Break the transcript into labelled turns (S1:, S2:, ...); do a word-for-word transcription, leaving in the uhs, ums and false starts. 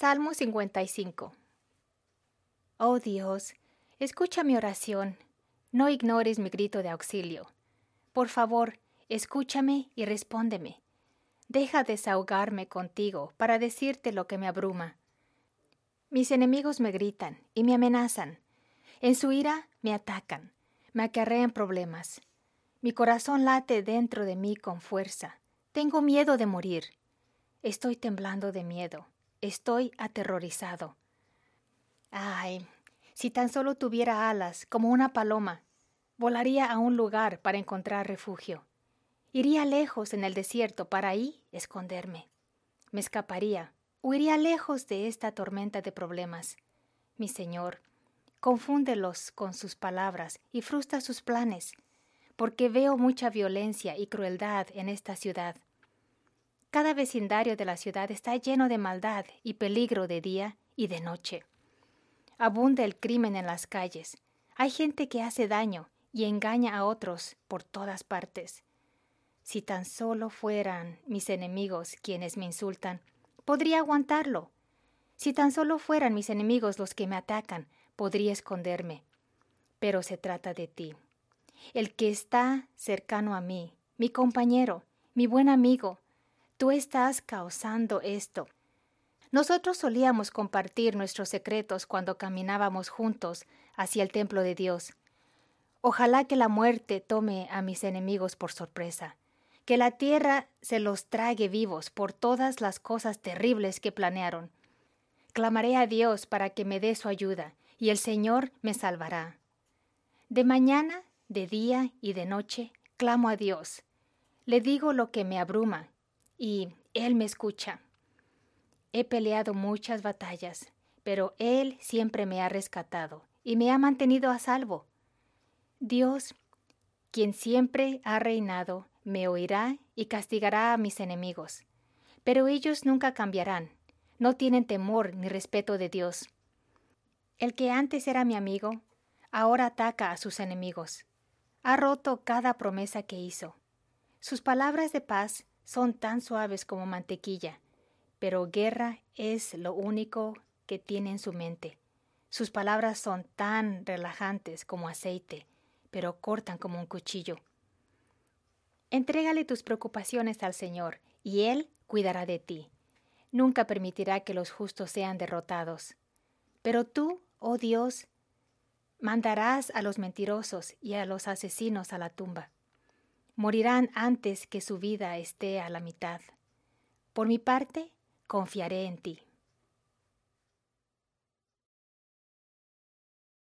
S1: Salmo cincuenta y cinco. Oh Dios, escucha mi oración, no ignores mi grito de auxilio. Por favor, escúchame y respóndeme. Deja desahogarme contigo para decirte lo que me abruma. Mis enemigos me gritan y me amenazan. En su ira me atacan, me acarrean problemas. Mi corazón late dentro de mí con fuerza. Tengo miedo de morir. Estoy temblando de miedo. Estoy aterrorizado. Ay, si tan solo tuviera alas como una paloma, volaría a un lugar para encontrar refugio. Iría lejos en el desierto para ahí esconderme. Me escaparía, huiría lejos de esta tormenta de problemas. Mi Señor, confúndelos con sus palabras y frustra sus planes, porque veo mucha violencia y crueldad en esta ciudad. Cada vecindario de la ciudad está lleno de maldad y peligro de día y de noche. Abunda el crimen en las calles. Hay gente que hace daño y engaña a otros por todas partes. Si tan solo fueran mis enemigos quienes me insultan, podría aguantarlo. Si tan solo fueran mis enemigos los que me atacan, podría esconderme. Pero se trata de ti, el que está cercano a mí, mi compañero, mi buen amigo. Tú estás causando esto. Nosotros solíamos compartir nuestros secretos cuando caminábamos juntos hacia el templo de Dios. Ojalá que la muerte tome a mis enemigos por sorpresa, que la tierra se los trague vivos por todas las cosas terribles que planearon. Clamaré a Dios para que me dé su ayuda, y el Señor me salvará. De mañana, de día y de noche, clamo a Dios. Le digo lo que me abruma, y Él me escucha. He peleado muchas batallas, pero Él siempre me ha rescatado y me ha mantenido a salvo. Dios, quien siempre ha reinado, me oirá y castigará a mis enemigos. Pero ellos nunca cambiarán, no tienen temor ni respeto de Dios. El que antes era mi amigo, ahora ataca a sus enemigos. Ha roto cada promesa que hizo. Sus palabras de paz son tan suaves como mantequilla, pero guerra es lo único que tiene en su mente. Sus palabras son tan relajantes como aceite, pero cortan como un cuchillo. Entrégale tus preocupaciones al Señor, y Él cuidará de ti. Nunca permitirá que los justos sean derrotados. Pero tú, oh Dios, mandarás a los mentirosos y a los asesinos a la tumba. Morirán antes que su vida esté a la mitad. Por mi parte, confiaré en ti.